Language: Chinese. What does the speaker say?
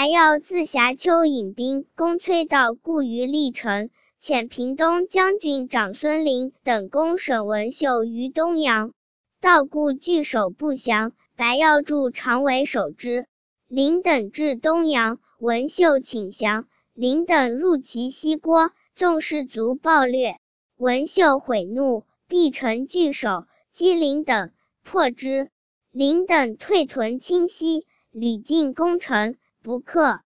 白曜自峡丘引兵攻崔道固于历城，遣平东将军长孙陵等攻沈文秀于东阳。道固据守不降，白曜驻长为守之。陵等至东阳，文秀请降，陵等入其西郭，纵士卒暴掠。文秀悔怒，必城据守，击陵等，破之。陵等退屯清溪，屡进攻城，不克。